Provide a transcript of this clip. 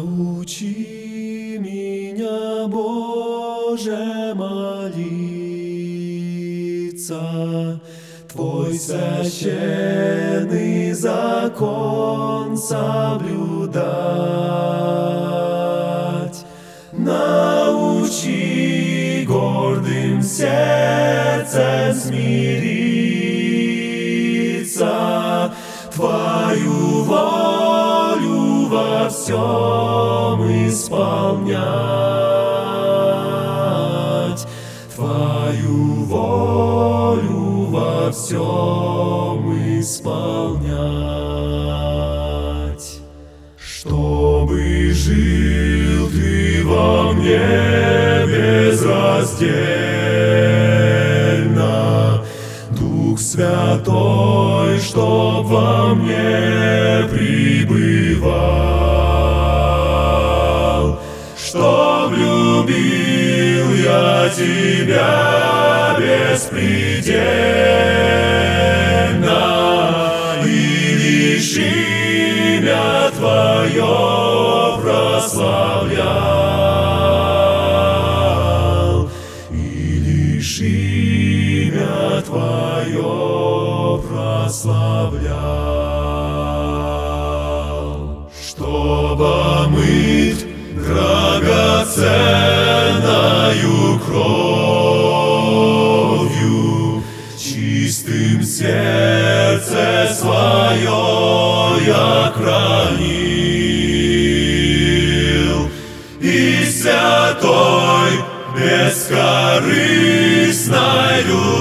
Научи меня, Боже, молиться, Твой священный закон соблюдать. Научи гордым сердцем смириться, Твою волю во всем исполнять, Твою волю во всем исполнять. Чтобы жил Ты во мне безраздельно, Дух Святой, чтоб во мне пребывал, чтоб любил я Тебя беспредельно и лишь имя Твое прославлял, и лишь имя Твое прославлял. Чтоб омыт драгоценною кровью, чистым сердце свое я хранил, и святой бескорыстной любви